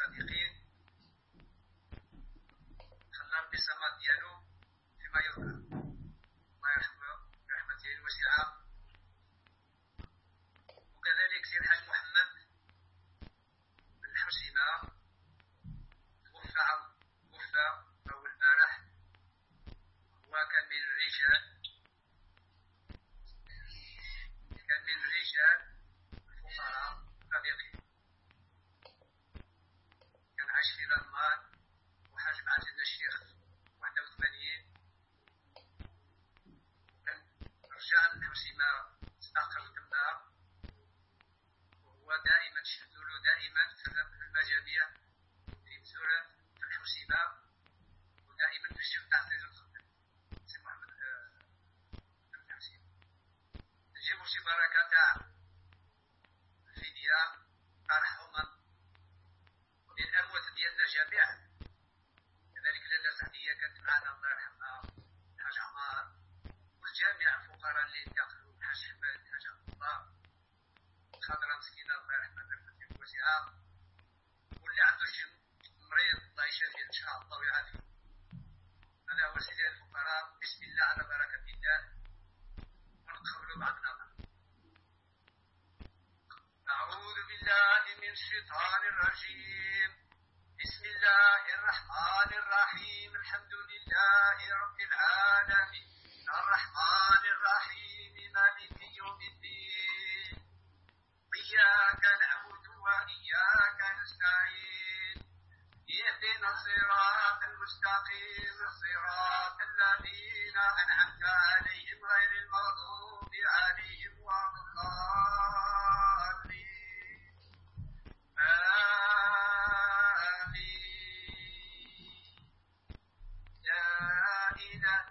الصديقين خلى ربي السماء ديالو فيما يظهر الله يرحمه برحمته الواسعة. وكذلك سي الحاج محمد بن حسيمة توفى أول البارح. هو كان من الرجال الفقراء الصديقين، كان عاش في لندن وحاج مع سيدنا الشيخ 81. كان رجع من حسيمة استقر تما، وهو دائما تشدوا دائما في المجاميع في مزورة في الحسيمة، ودائما في الشيخ تحفيز الخدم سي محمد بن حسيمة. نجيبو شي بركة تاع الفدية ترحما للأموات ديالنا جميعا. كذلك لاله سعدية كانت معنا الله يرحمها، الحاج عمار، والجميع الفقراء اللي انتقلوا، الحاج حماد، الحاج عبد الله، خضرة مسكينة الله يرحمها برحمته الواسعة، واللي عنده شي مريض الله يشافيه إن شاء الله ويعافيه. هذا هو سيدي الفقراء. بسم الله على بركة الله ونقبلوا بعضنا بعض. أعوذ بالله من الشيطان الرجيم. بسم الله الرحمن الرحيم. الحمد لله رب العالمين الرحمن الرحيم مالك يوم الدين. إياك نعبد وإياك نستعين. اهدنا الصراط المستقيم صراط الذين أنعمت عليهم غير المغضوب عليهم ولا الضالين. آمين. لا إله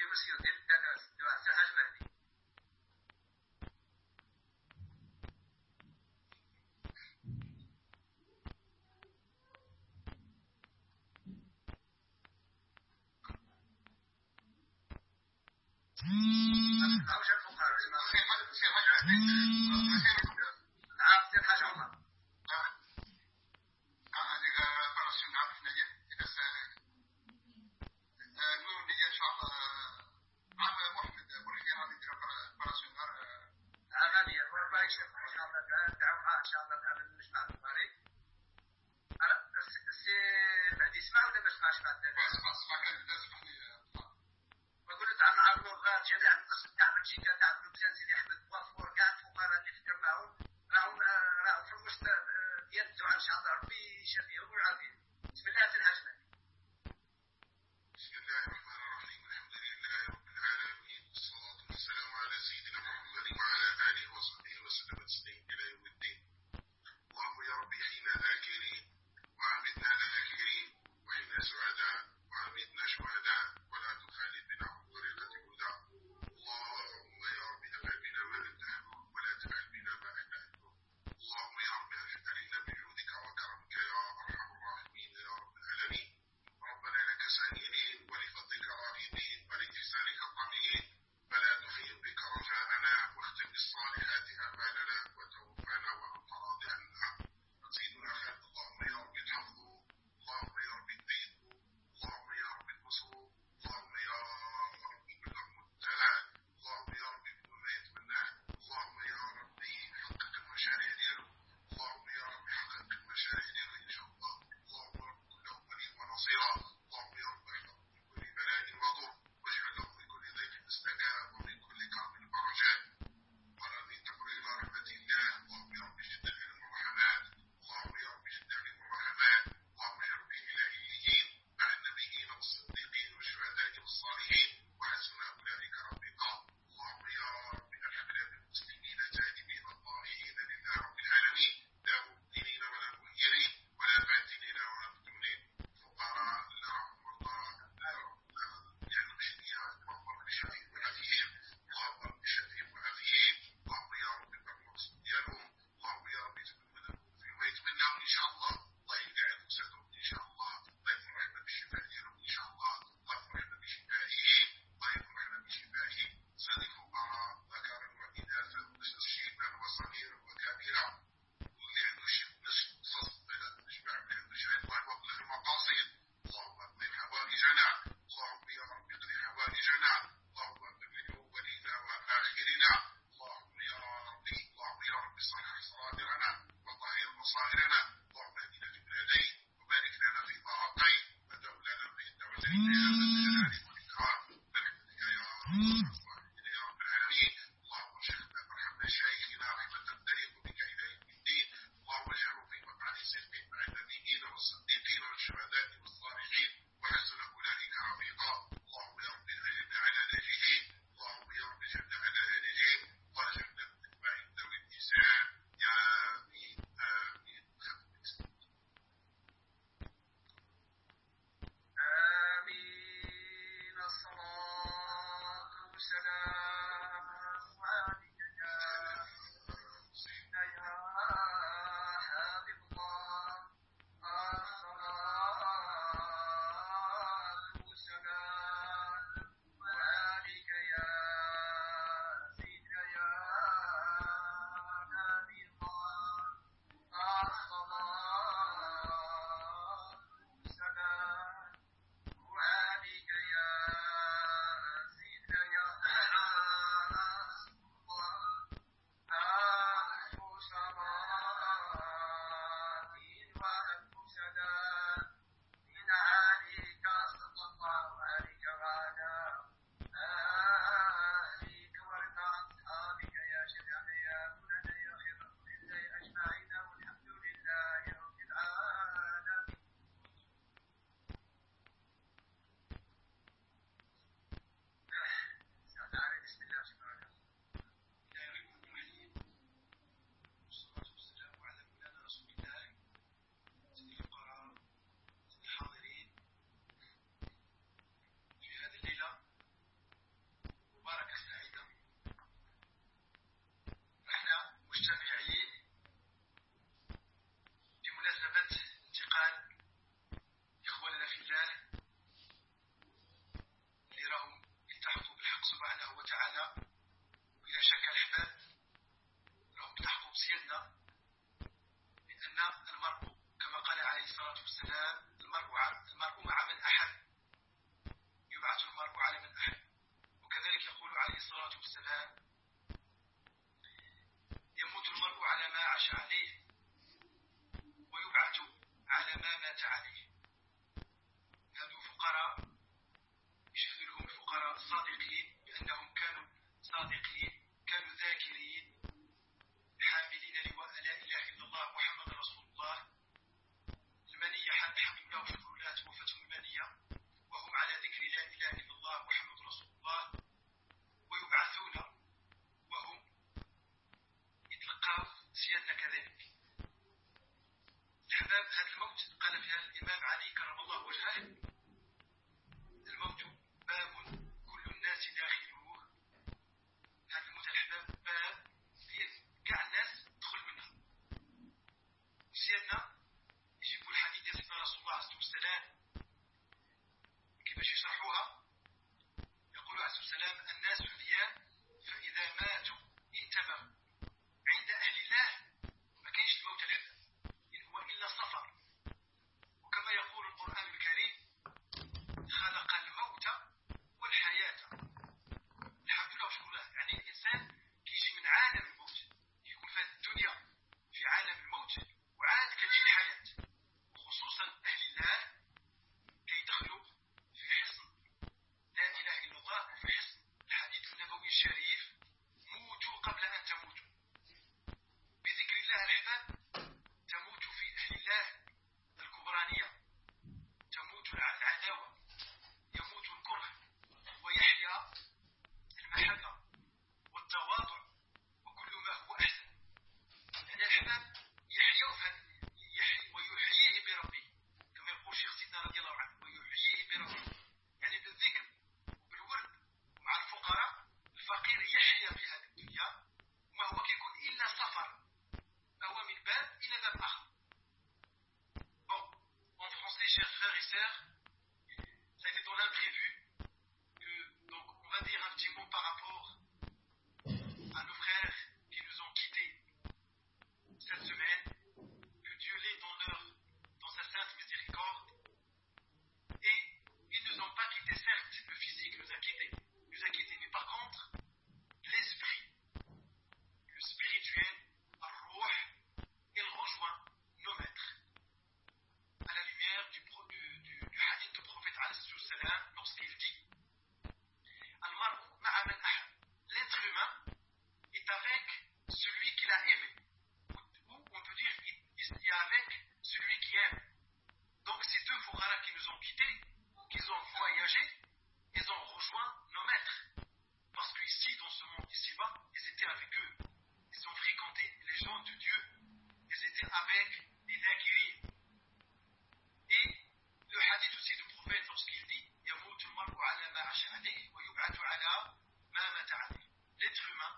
مسيو ديال التكاس ديال حسن حاج مهدي. عاوش الفقراء سي حاج نعم سي حاج عمر هذيك براسون عارف نجي إذا سالك نور نجي إن شاء الله عم محمد برحي هذه براسون عملية وربع شيء إن شاء الله دعوا معاه إن شاء الله قبل المجمع البخاري. السي مهدي اسمع ولا ما اسمعش بعد اسمع كذا اسمح لي بقول له تعال نعرضوا الغاد جميع القسم تاع بلجيكا تاع لبنان سيدي احمد وفور كاع الفقراء اللي فكر معهم راهم في الوسط ديال الدعاء ان شاء الله ربي يشفيهم ويعافيهم. بسم الله الرحمن الرحيم. بسم الله الرحمن الرحيم الحمد لله رب العالمين والصلاة والسلام على سيدنا محمد وعلى آله وصحبه وسلم تسليما إلى يوم الدين. اللهم يا ربي حينا ذاكرين وعامدنا ذاكرين وحينا سعداء وعامدنا شهداء ولا تخالف بنا عن طريقة الهدى. اللهم يا رب افعل بنا ما انت حبه ولا تفعل بنا ما احنا حبه. اللهم يا رب افعل علينا بجودك وكرمك يا ارحم الراحمين يا رب العالمين. ربنا لك سائلين ولفضلك راغبين ولإحسانك طامعين فلا تخيب بك رجاءنا واختم بالصالحات اعمالنا وتوفنا وانت راض عنا. سيدنا خالد اللهم يا رب احفظه اللهم يا رب ايده اللهم يا رب انصره اللهم يا رب بلغ منتهى اللهم يا رب كل ما يتمناه اللهم يا ربي حقق المشاريع ديالو اللهم يا رب حقق المشاريع ديالو ان شاء الله. اللهم رب كن له وليا ونصيرا اللهم يا رب احفظه من كل بلاء وضر واجعل له من كل ضيق مستجاب ومن كل كرب فرجاء ورضيت الى رحمة الله. اللهم يا رب جد علم الرحمات اللهم يا رب جد علم الرحمات اللهم اجعل به الى عليين مع النبيين والصديقين والشهداء والصالحين وحسن اولئك رفيقا. اللهم يا رب الحمنا بالمسلمين تائبين الطاهرين لله رب العالمين لا مبدلين ولا مغيرين ولا باطلين ولا مفتونين فقراء لا مرضى لا يعني مشريات اللهم رب شفيهم وعافيهم اللهم رب شفيهم وعافيهم اللهم يا رب المقصود ديالهم اللهم يا رب يتمنون فيما يتمنون ان شاء الله. الله يقعد وسعدهم ان شاء الله. الله يفرحنا بالشفاء ديالهم ان شاء الله. الله يفرحنا بشفائهم الله يفرحنا بشفائهم. سد الفقراء ذكرا واناثا شيبا وصغيرا وكبيرا واللي عنده شي نص شبع ما عندوش عنوان وابلغ المقاصد. اللهم اقضي حوائجنا اللهم يا رب اقضي حوائجنا اللهم اغفر لاولنا واخرنا اللهم يا ربي اللهم يا رب صلح صادرنا وطهر مصائرنا اللهم اهدنا فيمن هديت وبارك لنا في طاعتين وتولنا في الدولتين يا ذا الجلال والاكرام برحمتك يا رب العالمين. اللهم شيخنا وارحمنا شيخنا رحمة تليق بك الى يوم الدين. اللهم اجعله في مقعد صدق مع النبيين والصديقين والشهداء والصالحين وحسن اولئك رفيقا. اللهم يا رب اجعلنا على نهجهم اللهم يا رب اجعلنا على نهجهم واجعلنا من اتباع ذوي الإحسان يا امين امين. آمين. الصلاة والسلام صادقين بأنهم كانوا صادقين، كانوا ذاكرين حاملين لواء لا إله إلا الله محمد رسول الله. المنية الحمد لله وشكر الله توفتهم المنية وهم على ذكر لا إله إلا الله محمد رسول الله، ويبعثون وهم يتلقاو سيادنا كذلك. الأحباب، هذا الموت قال فيها الإمام علي كرم الله وجهه: الموت باب كل الناس داخلوه. هذا الموت الأحباب باب كاع الناس تدخل منها. وسيادنا يجيبوا الحديث ديال سيدنا رسول الله عليه الصلاة والسلام كيفاش يشرحوها. يقول عليه الصلاة والسلام: الناس اليوم فإذا ماتوا انتبهوا. عند أهل الله ما كاينش الموت الأبد، إن هو إلا صفر. وكما يقول القرآن الكريم: خلق الموت والحياة. الحمد لله وشكر الله. يعني الإنسان كيجي من عالم الموت، يكون في هذه الدنيا في عالم الموت، وعاد كتجي الحياة. وخصوصا أهل الله كيدخلوا في حصن لا إله إلا الله، وفي حصن الحديث النبوي الشريف: موتوا قبل أن تموتوا. بذكر الله الأحباب تموت في أهل الله الكبرانية، تموت العداوة، يموت الكره، ويحيا المحبة والتواضع وكل ما هو أحسن. يعني الأحباب يحيوا ويحييه بربه، كما يقول الشيخ سيدنا رضي الله عنه: ويحييه بربه. يعني بالذكر وبالورد مع الفقراء. الفقير يحيا في هذه الدنيا وما هو كيكون إلا سفر، هو من باب إلى باب آخر. Bon, en français, chers frères et sœurs, ça a été dans l'imprévu que, donc, on va dire un petit mot par rapport à nos frères qui nous ont quittés cette semaine. Que Dieu l'ait dans sa sainte miséricorde. Et ils ne nous ont pas quittés, certes, le physique nous a quittés, mais par contre, l'esprit, le spirituel, ar-ruh, il rejoint nos maîtres. À la lumière du hadith du prophète alayhi salam, lorsqu'il dit: Al-mar'u ma'a man ahab. L'être humain est avec celui qu'il a aimé. Ou on peut dire il est avec celui qui aime. Donc ces deux fuqara qui nous ont quittés, qu'ils ont voyagé, ils ont rejoint nos maîtres. Parce qu'ici, dans ce monde ici-bas, ils étaient avec eux. Ils ont fréquenté les gens de Dieu. Ils étaient avec les dhakirin. Et le hadith aussi du prophète, lorsqu'il dit: Yamutu al-mar'u ala ma 'asha alayhi wa yub'athu ala ma mata alayhi. L'être humain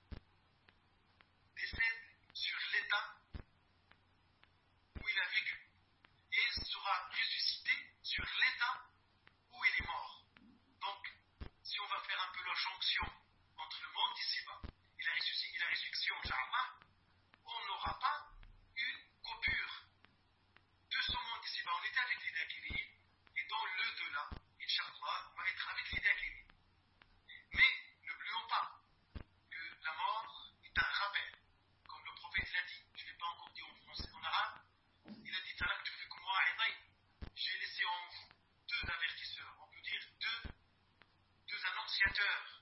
décède sur l'état où il a vécu et sera ressuscité sur l'état où il est mort. Donc, si on va faire un peu la jonction entre le monde d'ici-bas et la résurrection, Inch'Allah, on n'aura pas une coupure de ce monde d'ici-bas. On était avec les dhakirin, et dans le-delà, Inch'Allah, on va être avec les dhakirin. Mais n'oublions pas que la mort est un rappel. Comme le prophète l'a dit, je ne l'ai pas encore dit en français, en arabe, il a dit: Taraktu fikum wa'idayn. J'ai laissé en vous deux avertisseurs, on peut dire deux annonciateurs.